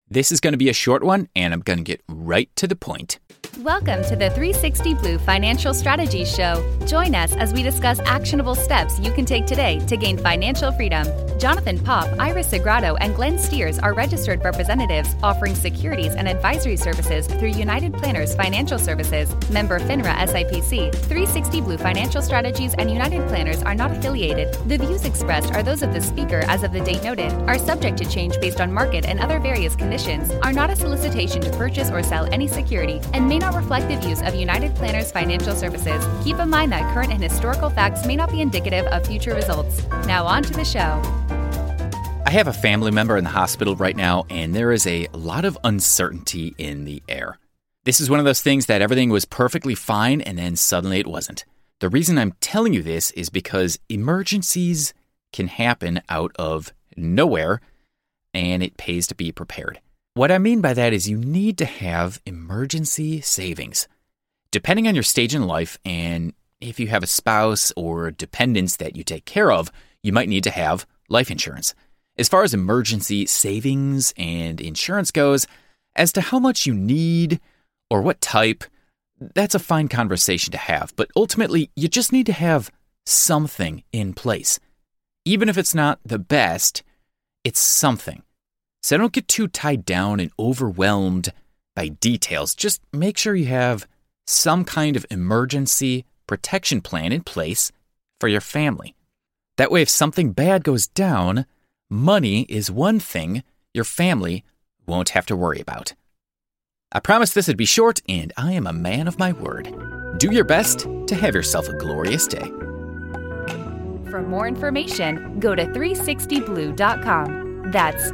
This is going to be a short one, and I'm going to get right to the point. Welcome to the 360 Blue Financial Strategies Show. Join us as we discuss actionable steps you can take today to gain financial freedom. Jonathan Pop, Iris Sagrado, and Glenn Steers are registered representatives offering securities and advisory services through United Planners Financial Services, member FINRA SIPC. 360 Blue Financial Strategies and United Planners are not affiliated. The views expressed are those of the speaker as of the date noted, are subject to change based on market and other various conditions, are not a solicitation to purchase or sell any security, and may not reflect the views of United Planners Financial Services. Keep in mind that current and historical facts may not be indicative of future results. Now on to the show. I have a family member in the hospital right now, and there is a lot of uncertainty in the air. This is one of those things that everything was perfectly fine, and then suddenly it wasn't. The reason I'm telling you this is because emergencies can happen out of nowhere, and it pays to be prepared. What I mean by that is you need to have emergency savings. Depending on your stage in life, and if you have a spouse or dependents that you take care of, you might need to have life insurance. As far as emergency savings and insurance goes, as to how much you need or what type, that's a fine conversation to have. But ultimately, you just need to have something in place. Even if it's not the best, it's something. So don't get too tied down and overwhelmed by details. Just make sure you have some kind of emergency protection plan in place for your family. That way, if something bad goes down, money is one thing your family won't have to worry about. I promised this would be short, and I am a man of my word. Do your best to have yourself a glorious day. For more information, go to 360blue.com. That's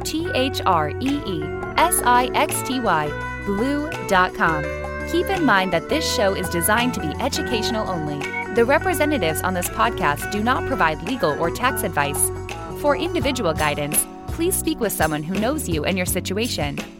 THREESIXTY, blue.com. Keep in mind that this show is designed to be educational only. The representatives on this podcast do not provide legal or tax advice. For individual guidance, please speak with someone who knows you and your situation.